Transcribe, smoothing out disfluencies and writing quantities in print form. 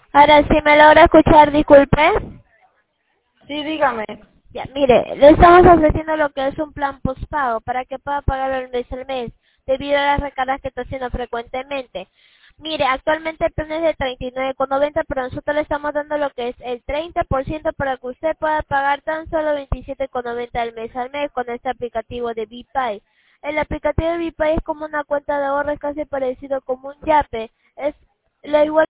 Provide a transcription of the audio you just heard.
Ahora sí me logra escuchar, disculpe. Sí, dígame. Ya, mire, le estamos ofreciendo lo que es un plan postpago para que pueda pagar el mes al mes, debido a las recargas que está haciendo frecuentemente. Mire, actualmente el plan es de 39,90, pero nosotros le estamos dando lo que es el 30% para que usted pueda pagar tan solo 27,90 al mes con este aplicativo de BPay. El aplicativo de BPay es como una cuenta de ahorro, es casi parecido como un Yape. Es la igual